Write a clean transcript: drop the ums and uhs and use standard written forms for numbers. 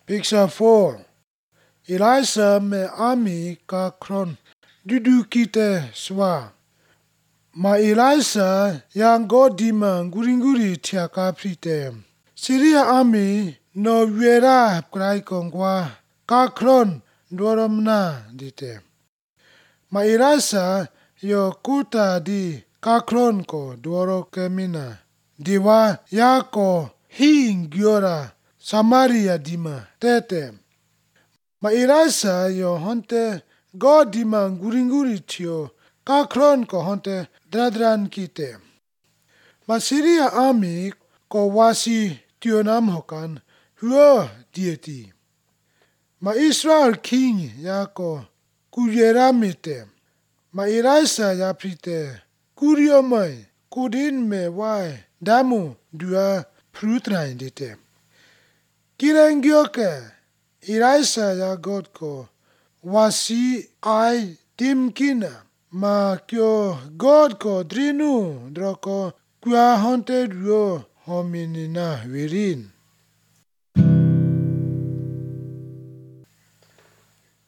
Picture 4. Elisha me army ka kron dudu kite swa. Ma Elisha yang God dima guringuri tia ka prite. Syria army no viera krai kongwa ka kron dwaramna dite. Ma Elisha yo kuta di ka kron ko dwaro kemina. Diwa ya ko hingyora Samaria dima tete. Ma Elisha yo honte God dima guringuri tio ka kron ko honte dradran kite. Ma Syria army ko wasi tionam hokan huo dieti. Ma Israel king ya ko kuyera mite. Ma Elisha ya prite kurio mai kudin me wai damu dua prutrain dite. Kirengyoke Elisha ya God ko wasi ai timkina ma kyo God ko drinu droko kwa honte duo hominina virin.